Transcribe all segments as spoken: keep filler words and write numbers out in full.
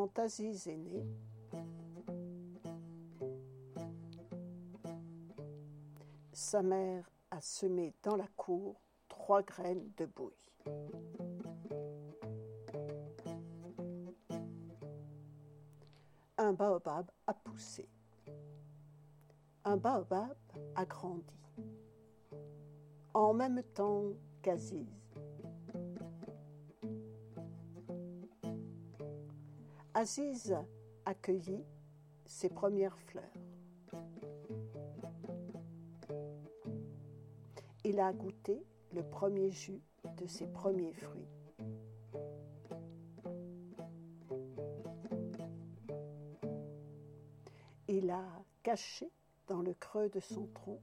quand Aziz est né, sa mère a semé dans la cour trois graines de bouille. Un baobab a poussé. Un baobab a grandi. En même temps qu'Aziz. Aziz a cueilli ses premières fleurs. Il a goûté le premier jus de ses premiers fruits. Il a caché dans le creux de son tronc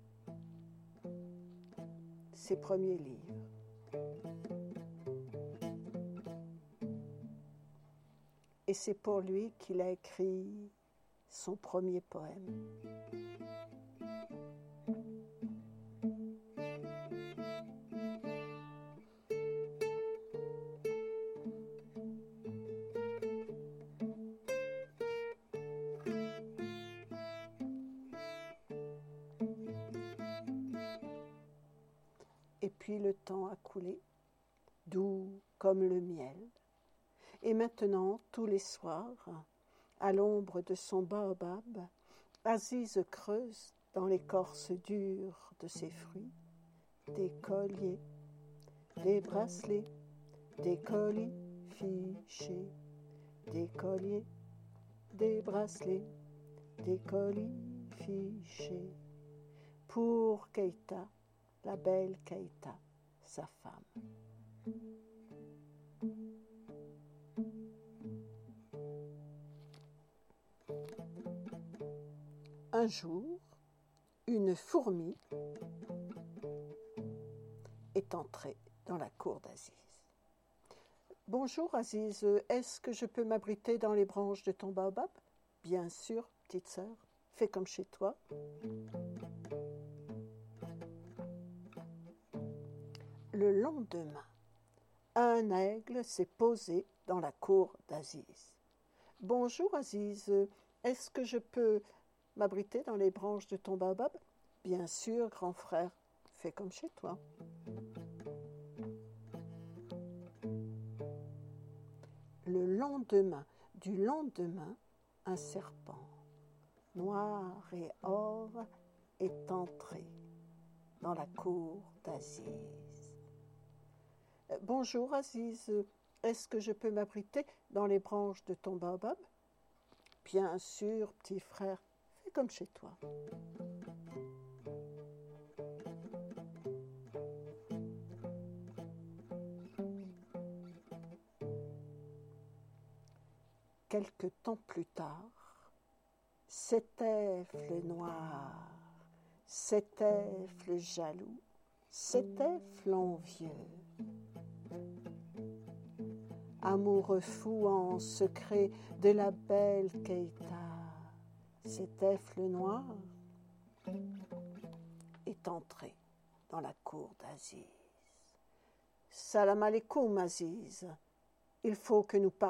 ses premiers livres. Et c'est pour lui qu'il a écrit son premier poème. Et puis le temps a coulé, doux comme le miel. Et maintenant, tous les soirs, à l'ombre de son baobab, Aziz creuse dans l'écorce dure de ses fruits des colliers, des bracelets, des colis fichés, des colliers, des bracelets, des colis fichés, pour Keïta, la belle Keïta, sa femme. Un jour, une fourmi est entrée dans la cour d'Aziz. « Bonjour Aziz, est-ce que je peux m'abriter dans les branches de ton baobab ?»« Bien sûr, petite sœur, fais comme chez toi. » Le lendemain, un aigle s'est posé dans la cour d'Aziz. « Bonjour Aziz, est-ce que je peux m'abriter dans les branches de ton baobab ? » « Bien sûr, grand frère, fais comme chez toi. » Le lendemain du lendemain, un serpent, noir et or, est entré dans la cour d'Aziz. « Bonjour Aziz, est-ce que je peux m'abriter dans les branches de ton baobab ? » « Bien sûr, petit frère, fais comme chez toi. » Quelque temps plus tard, cet æffle noir, cet æffle jaloux, cet æffle envieux, amoureux fou en secret de la belle Keïta, cet æffle noir est entré dans la cour d'Aziz. « Salam alaikum, Aziz, il faut que nous parlions. »